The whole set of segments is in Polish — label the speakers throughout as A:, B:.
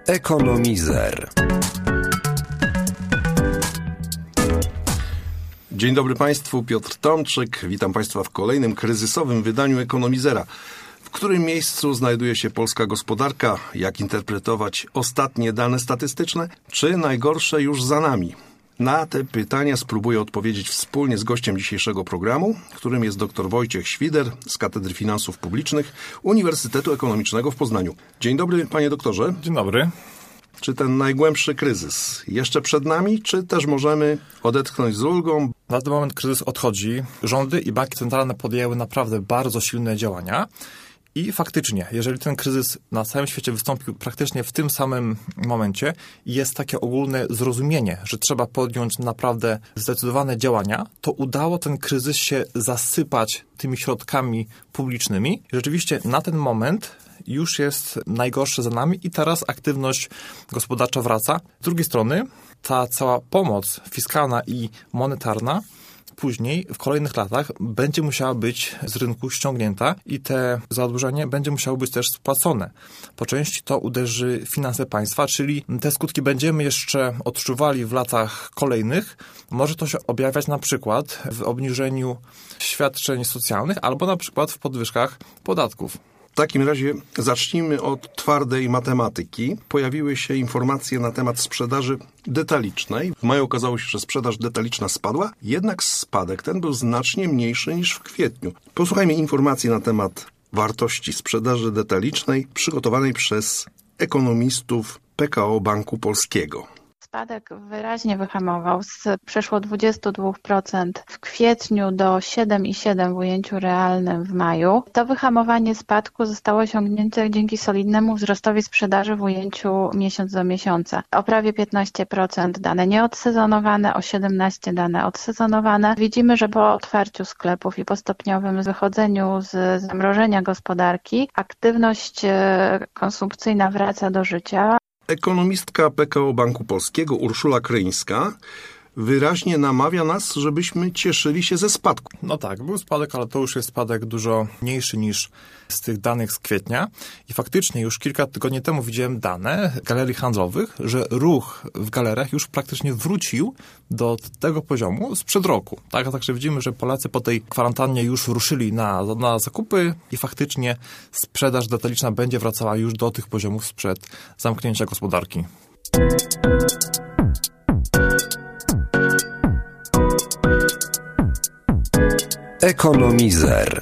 A: Ekonomizer. Dzień dobry Państwu, Piotr Tomczyk. Witam Państwa w kolejnym kryzysowym wydaniu Ekonomizera. W którym miejscu znajduje się polska gospodarka? Jak interpretować ostatnie dane statystyczne? Czy najgorsze już za nami? Na te pytania spróbuję odpowiedzieć wspólnie z gościem dzisiejszego programu, którym jest dr Wojciech Świder z Katedry Finansów Publicznych Uniwersytetu Ekonomicznego w Poznaniu. Dzień dobry, panie doktorze.
B: Dzień dobry.
A: Czy ten najgłębszy kryzys jeszcze przed nami, czy też możemy odetchnąć z ulgą?
B: Na ten moment kryzys odchodzi. Rządy i banki centralne podjęły naprawdę bardzo silne działania. I faktycznie, jeżeli ten kryzys na całym świecie wystąpił praktycznie w tym samym momencie, jest takie ogólne zrozumienie, że trzeba podjąć naprawdę zdecydowane działania, to udało ten kryzys się zasypać tymi środkami publicznymi. I rzeczywiście na ten moment już jest najgorsze za nami i teraz aktywność gospodarcza wraca. Z drugiej strony ta cała pomoc fiskalna i monetarna później, w kolejnych latach, będzie musiała być z rynku ściągnięta i te zadłużenie będzie musiało być też spłacone. Po części to uderzy w finanse państwa, czyli te skutki będziemy jeszcze odczuwali w latach kolejnych. Może to się objawiać na przykład w obniżeniu świadczeń socjalnych albo na przykład w podwyżkach podatków.
A: W takim razie zacznijmy od twardej matematyki. Pojawiły się informacje na temat sprzedaży detalicznej. W maju okazało się, że sprzedaż detaliczna spadła, jednak spadek ten był znacznie mniejszy niż w kwietniu. Posłuchajmy informacji na temat wartości sprzedaży detalicznej przygotowanej przez ekonomistów PKO Banku Polskiego.
C: Spadek wyraźnie wyhamował, przeszło 22% w kwietniu do 7,7% w ujęciu realnym w maju. To wyhamowanie spadku zostało osiągnięte dzięki solidnemu wzrostowi sprzedaży w ujęciu miesiąc do miesiąca. O prawie 15% dane nieodsezonowane, o 17% dane odsezonowane. Widzimy, że po otwarciu sklepów i po stopniowym wychodzeniu z zamrożenia gospodarki aktywność konsumpcyjna wraca do życia.
A: Ekonomistka PKO Banku Polskiego Urszula Kryńska wyraźnie namawia nas, żebyśmy cieszyli się ze spadku.
B: No tak, był spadek, ale to już jest spadek dużo mniejszy niż z tych danych z kwietnia. I faktycznie już kilka tygodni temu widziałem dane galerii handlowych, że ruch w galeriach już praktycznie wrócił do tego poziomu sprzed roku. Także widzimy, że Polacy po tej kwarantannie już ruszyli na zakupy i faktycznie sprzedaż detaliczna będzie wracała już do tych poziomów sprzed zamknięcia gospodarki.
A: Ekonomizer.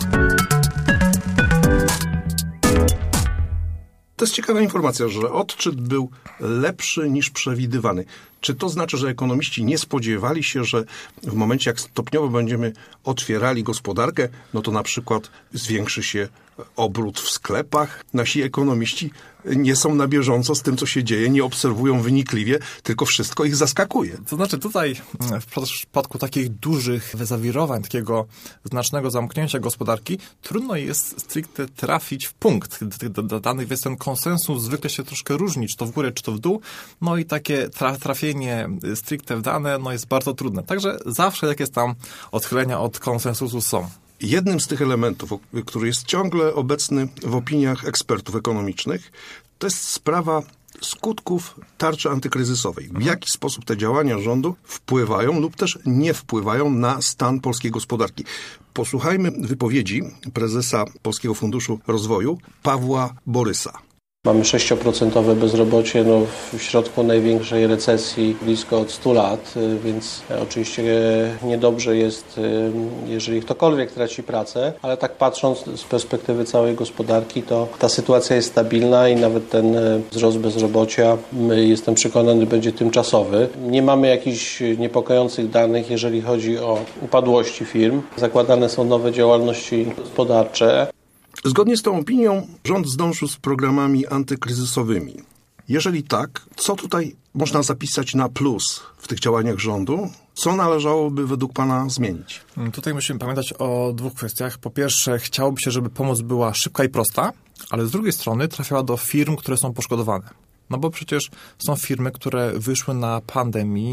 A: To jest ciekawa informacja, że odczyt był lepszy niż przewidywany. Czy to znaczy, że ekonomiści nie spodziewali się, że w momencie, jak stopniowo będziemy otwierali gospodarkę, no to na przykład zwiększy się obrót w sklepach? Nasi ekonomiści nie są na bieżąco z tym, co się dzieje, nie obserwują wynikliwie, tylko wszystko ich zaskakuje.
B: To znaczy tutaj w przypadku takich dużych zawirowań, takiego znacznego zamknięcia gospodarki, trudno jest stricte trafić w punkt do danych, więc ten konsensus zwykle się troszkę różni, czy to w górę, czy to w dół, no i takie trafienie stricte w dane jest bardzo trudne. Także zawsze jakieś tam odchylenia od konsensusu są.
A: Jednym z tych elementów, który jest ciągle obecny w opiniach ekspertów ekonomicznych, to jest sprawa skutków tarczy antykryzysowej. W jaki sposób te działania rządu wpływają lub też nie wpływają na stan polskiej gospodarki. Posłuchajmy wypowiedzi prezesa Polskiego Funduszu Rozwoju Pawła Borysa.
D: Mamy 6% bezrobocie w środku największej recesji blisko od 100 lat, więc oczywiście niedobrze jest, jeżeli ktokolwiek traci pracę, ale tak patrząc z perspektywy całej gospodarki, to ta sytuacja jest stabilna i nawet ten wzrost bezrobocia, jestem przekonany, będzie tymczasowy. Nie mamy jakichś niepokojących danych, jeżeli chodzi o upadłości firm. Zakładane są nowe działalności gospodarcze.
A: Zgodnie z tą opinią rząd zdążył z programami antykryzysowymi. Jeżeli tak, co tutaj można zapisać na plus w tych działaniach rządu? Co należałoby według pana zmienić?
B: Tutaj musimy pamiętać o dwóch kwestiach. Po pierwsze, chciałoby się, żeby pomoc była szybka i prosta, ale z drugiej strony trafiała do firm, które są poszkodowane. No bo przecież są firmy, które wyszły na pandemii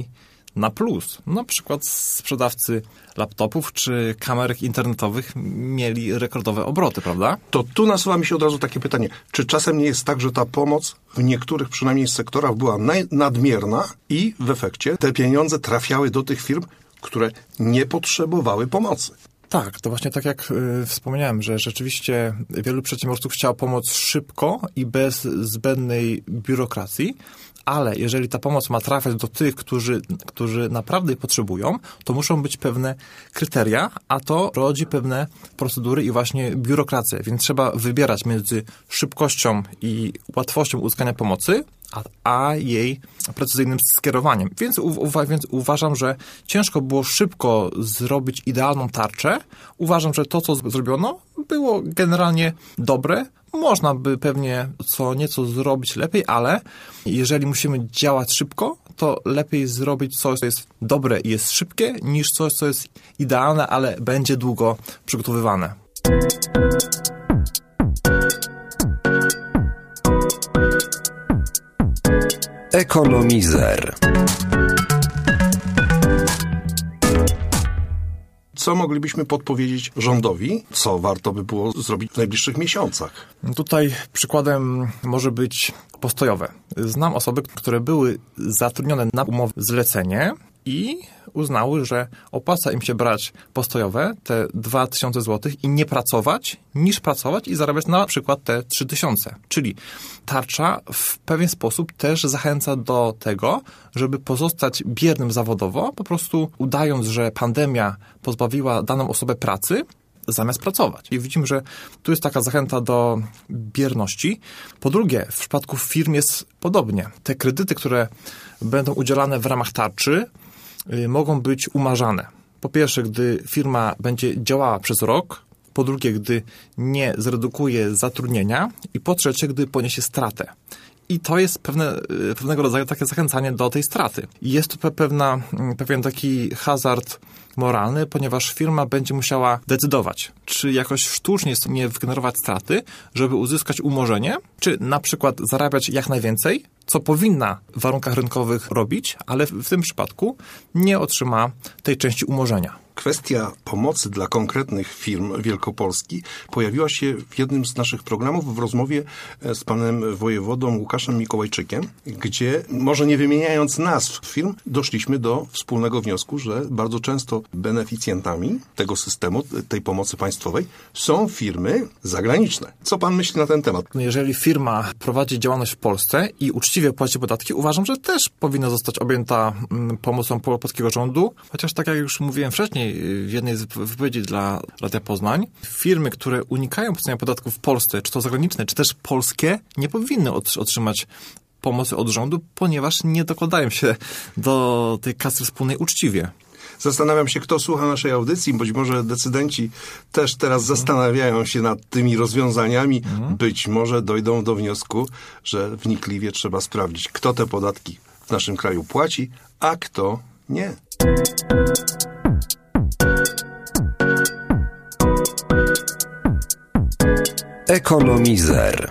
B: na plus. Na przykład sprzedawcy laptopów czy kamerek internetowych mieli rekordowe obroty, prawda?
A: To tu nasuwa mi się od razu takie pytanie. Czy czasem nie jest tak, że ta pomoc w niektórych przynajmniej sektorach była nadmierna i w efekcie te pieniądze trafiały do tych firm, które nie potrzebowały pomocy?
B: Tak, to właśnie tak jak wspomniałem, że rzeczywiście wielu przedsiębiorców chciało pomóc szybko i bez zbędnej biurokracji, ale jeżeli ta pomoc ma trafiać do tych, którzy naprawdę jej potrzebują, to muszą być pewne kryteria, a to rodzi pewne procedury i właśnie biurokrację, więc trzeba wybierać między szybkością i łatwością uzyskania pomocy, a jej precyzyjnym skierowaniem. Więc uważam, że ciężko było szybko zrobić idealną tarczę. Uważam, że to, co zrobiono, było generalnie dobre. Można by pewnie co nieco zrobić lepiej, ale jeżeli musimy działać szybko, to lepiej zrobić coś, co jest dobre i jest szybkie, niż coś, co jest idealne, ale będzie długo przygotowywane.
E: Ekonomizer.
A: Co moglibyśmy podpowiedzieć rządowi, co warto by było zrobić w najbliższych miesiącach?
B: Tutaj przykładem może być postojowe. Znam osoby, które były zatrudnione na umowę zlecenie i uznały, że opłaca im się brać postojowe, te 2000 zł i nie pracować, niż pracować i zarabiać na przykład te 3000. Czyli tarcza w pewien sposób też zachęca do tego, żeby pozostać biernym zawodowo, po prostu udając, że pandemia pozbawiła daną osobę pracy, zamiast pracować. I widzimy, że tu jest taka zachęta do bierności. Po drugie, w przypadku firm jest podobnie. Te kredyty, które będą udzielane w ramach tarczy, mogą być umarzane. Po pierwsze, gdy firma będzie działała przez rok, po drugie, gdy nie zredukuje zatrudnienia i po trzecie, gdy poniesie stratę. I to jest pewnego rodzaju takie zachęcanie do tej straty. I jest to pewien taki hazard moralny, ponieważ firma będzie musiała decydować, czy jakoś sztucznie nie wygenerować straty, żeby uzyskać umorzenie, czy na przykład zarabiać jak najwięcej, co powinna w warunkach rynkowych robić, ale w tym przypadku nie otrzyma tej części umorzenia.
A: Kwestia pomocy dla konkretnych firm Wielkopolski pojawiła się w jednym z naszych programów w rozmowie z panem wojewodą Łukaszem Mikołajczykiem, gdzie, może nie wymieniając nazw firm, doszliśmy do wspólnego wniosku, że bardzo często beneficjentami tego systemu, tej pomocy państwowej są firmy zagraniczne. Co pan myśli na ten temat?
B: Jeżeli firma prowadzi działalność w Polsce i uczciwie płaci podatki, uważam, że też powinna zostać objęta pomocą polskiego rządu, chociaż tak jak już mówiłem wcześniej, w jednej z wypowiedzi dla Radia Poznań, firmy, które unikają płacenia podatków w Polsce, czy to zagraniczne, czy też polskie, nie powinny otrzymać pomocy od rządu, ponieważ nie dokładają się do tej kasy wspólnej uczciwie.
A: Zastanawiam się, kto słucha naszej audycji. Być może decydenci też teraz zastanawiają się nad tymi rozwiązaniami. Być może dojdą do wniosku, że wnikliwie trzeba sprawdzić, kto te podatki w naszym kraju płaci, a kto nie.
E: Ekonomizer.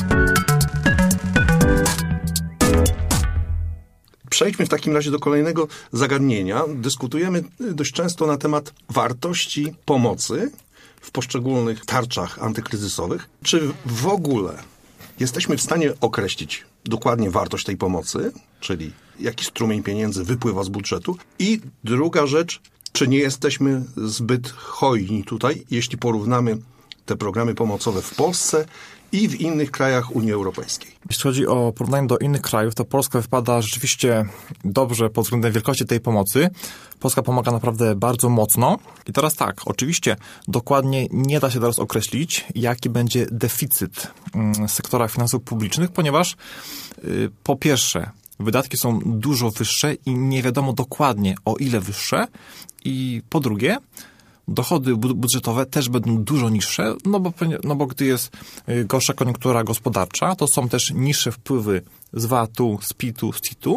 A: Przejdźmy w takim razie do kolejnego zagadnienia. Dyskutujemy dość często na temat wartości pomocy w poszczególnych tarczach antykryzysowych. Czy w ogóle jesteśmy w stanie określić dokładnie wartość tej pomocy, czyli jaki strumień pieniędzy wypływa z budżetu? I druga rzecz, czy nie jesteśmy zbyt hojni tutaj, jeśli porównamy te programy pomocowe w Polsce i w innych krajach Unii Europejskiej?
B: Jeśli chodzi o porównanie do innych krajów, to Polska wypada rzeczywiście dobrze pod względem wielkości tej pomocy. Polska pomaga naprawdę bardzo mocno. I teraz tak, oczywiście dokładnie nie da się teraz określić, jaki będzie deficyt w sektorach finansów publicznych, ponieważ po pierwsze, wydatki są dużo wyższe i nie wiadomo dokładnie, o ile wyższe. I po drugie, dochody budżetowe też będą dużo niższe, no bo gdy jest gorsza koniunktura gospodarcza, to są też niższe wpływy z VAT-u, z PIT-u, z CIT-u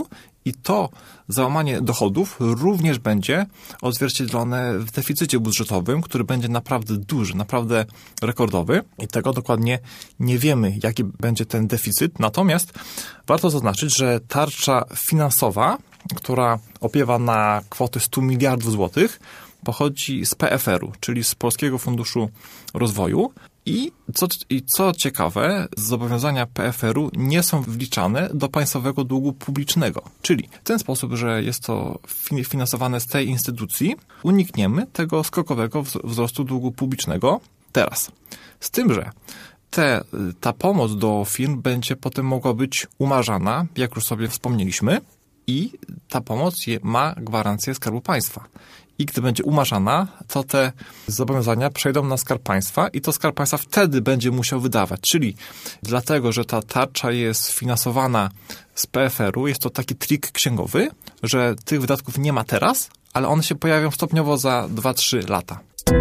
B: I to załamanie dochodów również będzie odzwierciedlone w deficycie budżetowym, który będzie naprawdę duży, naprawdę rekordowy. I tego dokładnie nie wiemy, jaki będzie ten deficyt. Natomiast warto zaznaczyć, że tarcza finansowa, która opiewa na kwotę 100 miliardów złotych, pochodzi z PFR-u, czyli z Polskiego Funduszu Rozwoju. I co ciekawe, zobowiązania PFR-u nie są wliczane do państwowego długu publicznego. Czyli w ten sposób, że jest to finansowane z tej instytucji, unikniemy tego skokowego wzrostu długu publicznego teraz. Z tym, że ta pomoc do firm będzie potem mogła być umarzana, jak już sobie wspomnieliśmy, i ta pomoc ma gwarancję Skarbu Państwa. I gdy będzie umarzana, to te zobowiązania przejdą na Skarb Państwa i to Skarb Państwa wtedy będzie musiał wydawać. Czyli dlatego, że ta tarcza jest finansowana z PFR-u, jest to taki trik księgowy, że tych wydatków nie ma teraz, ale one się pojawią stopniowo za 2-3 lata.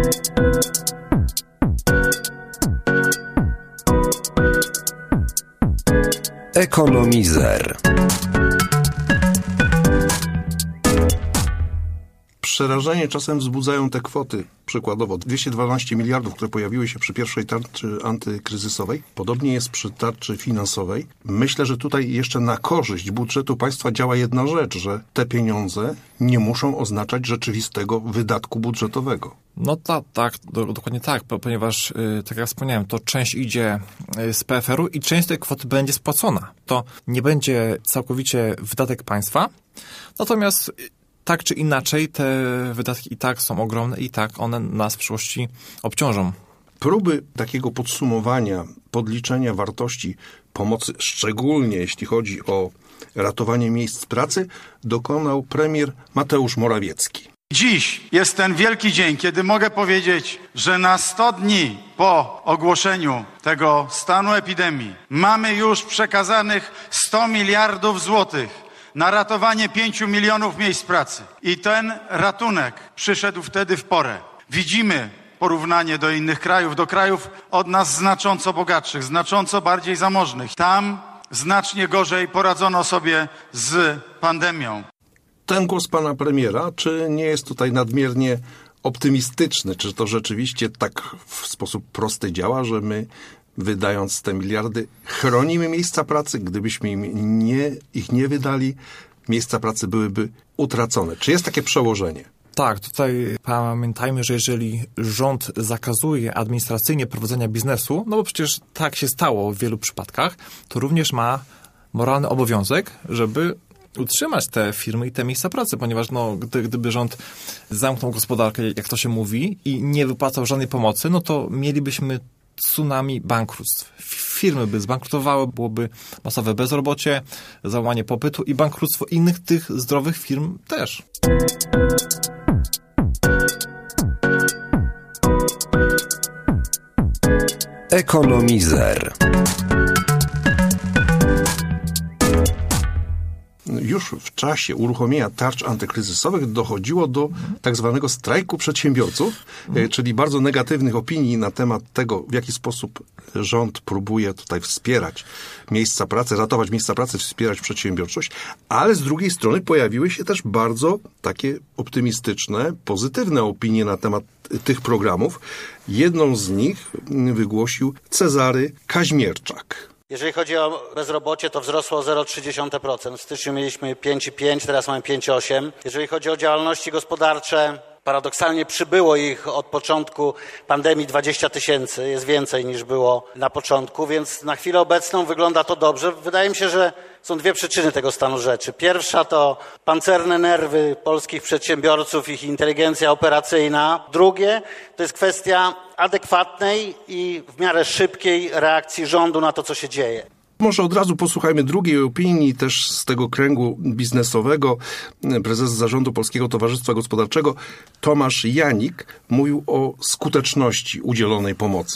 A: Ekonomizer. Przerażenie czasem wzbudzają te kwoty. Przykładowo 212 miliardów, które pojawiły się przy pierwszej tarczy antykryzysowej. Podobnie jest przy tarczy finansowej. Myślę, że tutaj jeszcze na korzyść budżetu państwa działa jedna rzecz, że te pieniądze nie muszą oznaczać rzeczywistego wydatku budżetowego.
B: No tak, dokładnie tak, ponieważ, tak jak wspomniałem, to część idzie z PFR-u i część tej kwoty będzie spłacona. To nie będzie całkowicie wydatek państwa, natomiast tak czy inaczej te wydatki i tak są ogromne i tak one nas w przyszłości obciążą.
A: Próby takiego podsumowania, podliczenia wartości pomocy, szczególnie jeśli chodzi o ratowanie miejsc pracy, dokonał premier Mateusz Morawiecki.
E: Dziś jest ten wielki dzień, kiedy mogę powiedzieć, że na 100 dni po ogłoszeniu tego stanu epidemii mamy już przekazanych 100 miliardów złotych na ratowanie 5 milionów miejsc pracy. I ten ratunek przyszedł wtedy w porę. Widzimy porównanie do innych krajów, do krajów od nas znacząco bogatszych, znacząco bardziej zamożnych. Tam znacznie gorzej poradzono sobie z pandemią.
A: Ten głos pana premiera, czy nie jest tutaj nadmiernie optymistyczny? Czy to rzeczywiście tak w sposób prosty działa, że my, wydając te miliardy, chronimy miejsca pracy? Gdybyśmy ich nie wydali, miejsca pracy byłyby utracone. Czy jest takie przełożenie?
B: Tak, tutaj pamiętajmy, że jeżeli rząd zakazuje administracyjnie prowadzenia biznesu, no bo przecież tak się stało w wielu przypadkach, to również ma moralny obowiązek, żeby utrzymać te firmy i te miejsca pracy, ponieważ gdyby rząd zamknął gospodarkę, jak to się mówi, i nie wypłacał żadnej pomocy, no to mielibyśmy tsunami bankructw. Firmy by zbankrutowały, byłoby masowe bezrobocie, załamanie popytu i bankructwo innych tych zdrowych firm też.
A: Ekonomizer. Już w czasie uruchomienia tarcz antykryzysowych dochodziło do tak zwanego strajku przedsiębiorców, czyli bardzo negatywnych opinii na temat tego, w jaki sposób rząd próbuje tutaj wspierać miejsca pracy, ratować miejsca pracy, wspierać przedsiębiorczość, ale z drugiej strony pojawiły się też bardzo takie optymistyczne, pozytywne opinie na temat tych programów. Jedną z nich wygłosił Cezary Kaźmierczak.
F: Jeżeli chodzi o bezrobocie, to wzrosło o 0,3%. W styczniu mieliśmy 5,5, teraz mamy 5,8. Jeżeli chodzi o działalności gospodarcze, paradoksalnie przybyło ich od początku pandemii 20 000, jest więcej niż było na początku, więc na chwilę obecną wygląda to dobrze. Wydaje mi się, że są dwie przyczyny tego stanu rzeczy. Pierwsza to pancerne nerwy polskich przedsiębiorców, ich inteligencja operacyjna. Drugie to jest kwestia adekwatnej i w miarę szybkiej reakcji rządu na to, co się dzieje.
A: Może od razu posłuchajmy drugiej opinii, też z tego kręgu biznesowego. Prezes Zarządu Polskiego Towarzystwa Gospodarczego Tomasz Janik mówił o skuteczności udzielonej pomocy.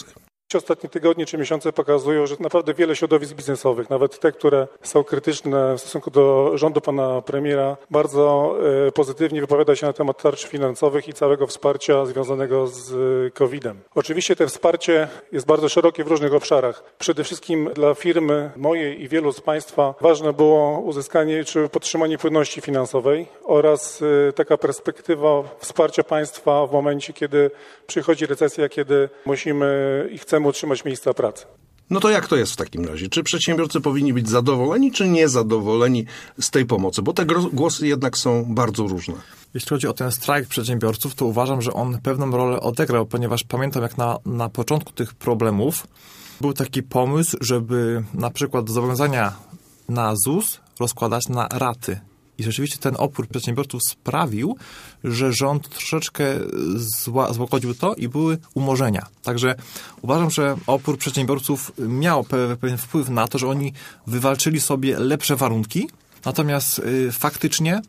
G: Ostatnie tygodnie czy miesiące pokazują, że naprawdę wiele środowisk biznesowych, nawet te, które są krytyczne w stosunku do rządu pana premiera, bardzo pozytywnie wypowiada się na temat tarcz finansowych i całego wsparcia związanego z COVID-em. Oczywiście to wsparcie jest bardzo szerokie w różnych obszarach. Przede wszystkim dla firmy mojej i wielu z państwa ważne było uzyskanie czy podtrzymanie płynności finansowej oraz taka perspektywa wsparcia państwa w momencie, kiedy przychodzi recesja, kiedy musimy i chcemy utrzymać miejsca pracy.
A: No to jak to jest w takim razie? Czy przedsiębiorcy powinni być zadowoleni, czy niezadowoleni z tej pomocy? Bo te głosy jednak są bardzo różne.
B: Jeśli chodzi o ten strajk przedsiębiorców, to uważam, że on pewną rolę odegrał, ponieważ pamiętam, jak na początku tych problemów był taki pomysł, żeby na przykład zobowiązania na ZUS rozkładać na raty. I rzeczywiście ten opór przedsiębiorców sprawił, że rząd troszeczkę złagodził to i były umorzenia. Także uważam, że opór przedsiębiorców miał pewien wpływ na to, że oni wywalczyli sobie lepsze warunki. Natomiast faktycznie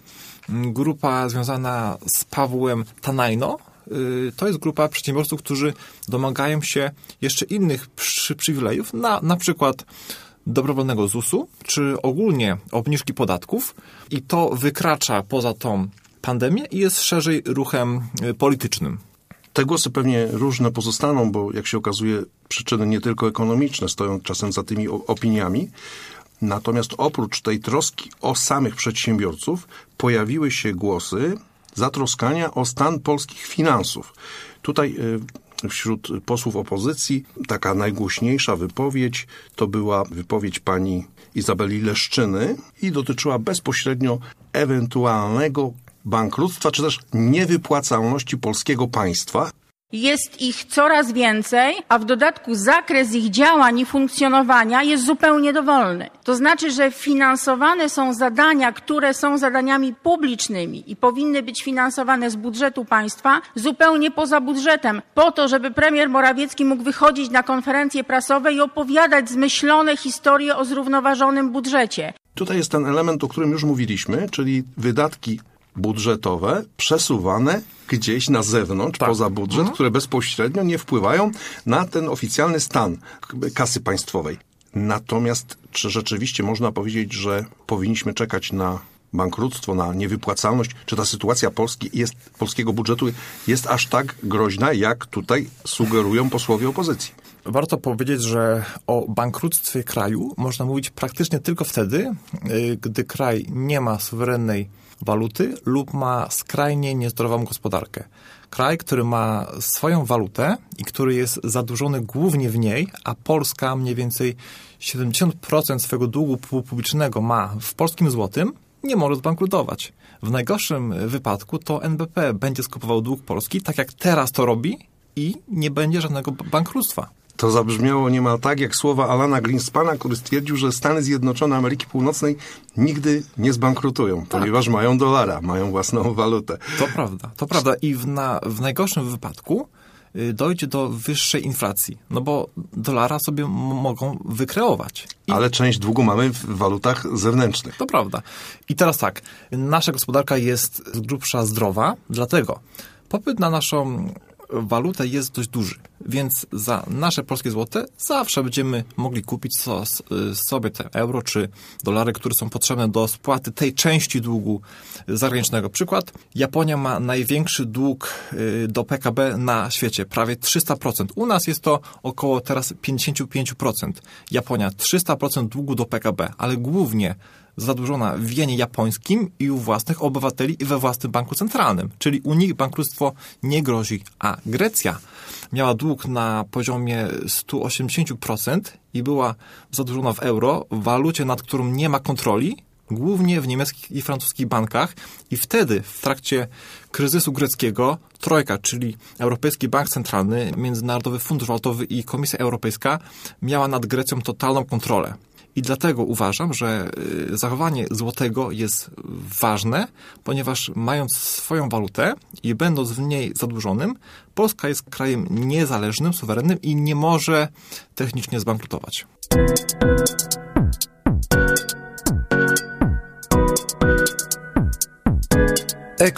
B: grupa związana z Pawłem Tanajno to jest grupa przedsiębiorców, którzy domagają się jeszcze innych przywilejów, na przykład dobrowolnego ZUS-u, czy ogólnie obniżki podatków i to wykracza poza tą pandemię i jest szerzej ruchem politycznym.
A: Te głosy pewnie różne pozostaną, bo jak się okazuje przyczyny nie tylko ekonomiczne stoją czasem za tymi opiniami. Natomiast oprócz tej troski o samych przedsiębiorców pojawiły się głosy zatroskania o stan polskich finansów. Tutaj wśród posłów opozycji taka najgłośniejsza wypowiedź to była wypowiedź pani Izabeli Leszczyny i dotyczyła bezpośrednio ewentualnego bankructwa czy też niewypłacalności polskiego państwa.
H: Jest ich coraz więcej, a w dodatku zakres ich działań i funkcjonowania jest zupełnie dowolny. To znaczy, że finansowane są zadania, które są zadaniami publicznymi i powinny być finansowane z budżetu państwa zupełnie poza budżetem, po to, żeby premier Morawiecki mógł wychodzić na konferencje prasowe i opowiadać zmyślone historie o zrównoważonym budżecie.
A: Tutaj jest ten element, o którym już mówiliśmy, czyli wydatki budżetowe przesuwane gdzieś na zewnątrz, poza budżet, które bezpośrednio nie wpływają na ten oficjalny stan kasy państwowej. Natomiast czy rzeczywiście można powiedzieć, że powinniśmy czekać na bankructwo, na niewypłacalność? Czy ta sytuacja polskiego budżetu jest aż tak groźna, jak tutaj sugerują posłowie opozycji?
B: Warto powiedzieć, że o bankructwie kraju można mówić praktycznie tylko wtedy, gdy kraj nie ma suwerennej waluty lub ma skrajnie niezdrową gospodarkę. Kraj, który ma swoją walutę i który jest zadłużony głównie w niej, a Polska mniej więcej 70% swego długu publicznego ma w polskim złotym, nie może zbankrutować. W najgorszym wypadku to NBP będzie skupował dług Polski, tak jak teraz to robi i nie będzie żadnego bankructwa.
A: To zabrzmiało niemal tak jak słowa Alana Greenspana, który stwierdził, że Stany Zjednoczone Ameryki Północnej nigdy nie zbankrutują, ponieważ mają dolara, mają własną walutę.
B: To prawda. I w najgorszym wypadku dojdzie do wyższej inflacji, no bo dolara sobie mogą wykreować.
A: Ale część długu mamy w walutach zewnętrznych.
B: To prawda. I teraz tak, nasza gospodarka jest z grubsza zdrowa, dlatego popyt na naszą walutę jest dość duży, więc za nasze polskie złote zawsze będziemy mogli kupić sobie te euro czy dolary, które są potrzebne do spłaty tej części długu zagranicznego. Przykład, Japonia ma największy dług do PKB na świecie, prawie 300%. U nas jest to około teraz 55%. Japonia 300% długu do PKB, ale głównie zadłużona w jenie japońskim i u własnych obywateli i we własnym banku centralnym. Czyli u nich bankructwo nie grozi. A Grecja miała dług na poziomie 180% i była zadłużona w euro, w walucie, nad którą nie ma kontroli, głównie w niemieckich i francuskich bankach. I wtedy w trakcie kryzysu greckiego Trojka, czyli Europejski Bank Centralny, Międzynarodowy Fundusz Walutowy i Komisja Europejska miała nad Grecją totalną kontrolę. I dlatego uważam, że zachowanie złotego jest ważne, ponieważ mając swoją walutę i będąc w niej zadłużonym, Polska jest krajem niezależnym, suwerennym i nie może technicznie zbankrutować.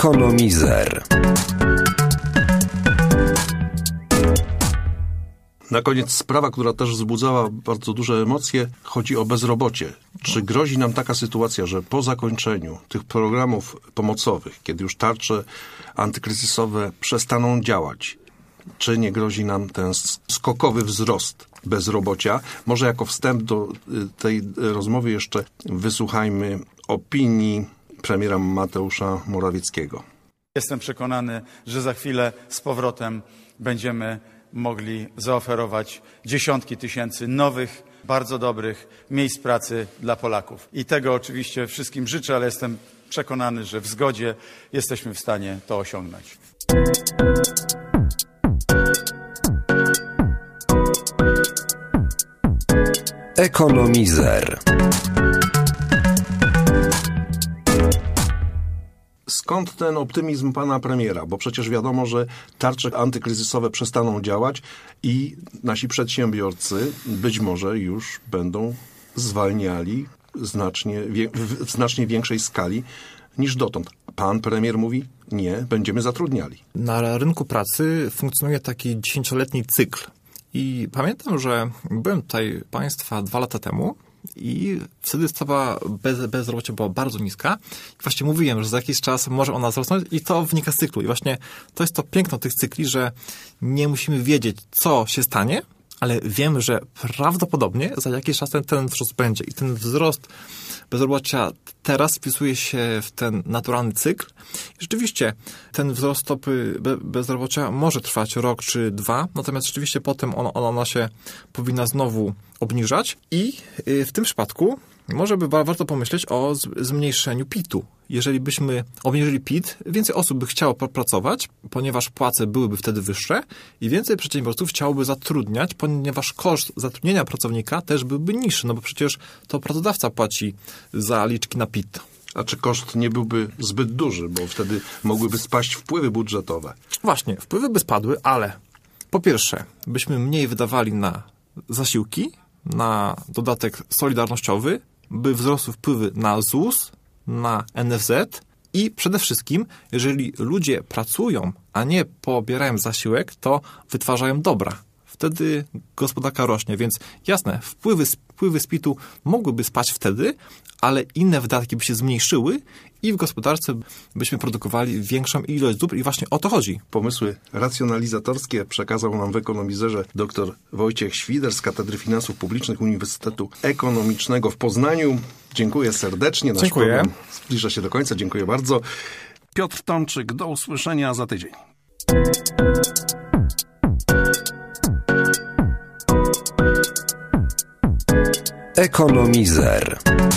A: Ekonomizer. Na koniec sprawa, która też wzbudzała bardzo duże emocje, chodzi o bezrobocie. Czy grozi nam taka sytuacja, że po zakończeniu tych programów pomocowych, kiedy już tarcze antykryzysowe przestaną działać, czy nie grozi nam ten skokowy wzrost bezrobocia? Może jako wstęp do tej rozmowy jeszcze wysłuchajmy opinii premiera Mateusza Morawieckiego.
E: Jestem przekonany, że za chwilę z powrotem będziemy mogli zaoferować dziesiątki tysięcy nowych, bardzo dobrych miejsc pracy dla Polaków. I tego oczywiście wszystkim życzę, ale jestem przekonany, że w zgodzie jesteśmy w stanie to osiągnąć.
I: Ekonomizer.
A: Skąd ten optymizm pana premiera? Bo przecież wiadomo, że tarcze antykryzysowe przestaną działać i nasi przedsiębiorcy być może już będą zwalniali w znacznie większej skali niż dotąd. Pan premier mówi, nie, będziemy zatrudniali.
B: Na rynku pracy funkcjonuje taki 10-letni cykl. I pamiętam, że byłem tutaj państwa 2 lata temu i wtedy stopa bezrobocia była bardzo niska. I właśnie mówiłem, że za jakiś czas może ona wzrosnąć i to wynika z cyklu. I właśnie to jest to piękno tych cykli, że nie musimy wiedzieć, co się stanie, ale wiemy, że prawdopodobnie za jakiś czas ten wzrost będzie. I ten wzrost bezrobocia teraz wpisuje się w ten naturalny cykl. I rzeczywiście ten wzrost stopy bezrobocia może trwać rok czy 2, natomiast rzeczywiście potem ona się powinna znowu obniżać i w tym przypadku może by warto pomyśleć o zmniejszeniu PIT-u. Jeżeli byśmy obniżyli PIT, więcej osób by chciało pracować, ponieważ płace byłyby wtedy wyższe i więcej przedsiębiorców chciałoby zatrudniać, ponieważ koszt zatrudnienia pracownika też byłby niższy, no bo przecież to pracodawca płaci zaliczki na PIT.
A: A czy koszt nie byłby zbyt duży, bo wtedy mogłyby spaść wpływy budżetowe?
B: Właśnie, wpływy by spadły, ale po pierwsze, byśmy mniej wydawali na zasiłki, na dodatek solidarnościowy, by wzrosły wpływy na ZUS, na NFZ i przede wszystkim, jeżeli ludzie pracują, a nie pobierają zasiłek, to wytwarzają dobra. Wtedy gospodarka rośnie, więc jasne, wpływy z PIT-u mogłyby spaść wtedy, ale inne wydatki by się zmniejszyły i w gospodarce byśmy produkowali większą ilość dóbr i właśnie o to chodzi.
A: Pomysły racjonalizatorskie przekazał nam w Ekonomizerze dr Wojciech Świder z Katedry Finansów Publicznych Uniwersytetu Ekonomicznego w Poznaniu. Dziękuję serdecznie. Nasz program zbliża się do końca. Dziękuję bardzo. Piotr Tomczyk, do usłyszenia za tydzień.
I: Ekonomizer.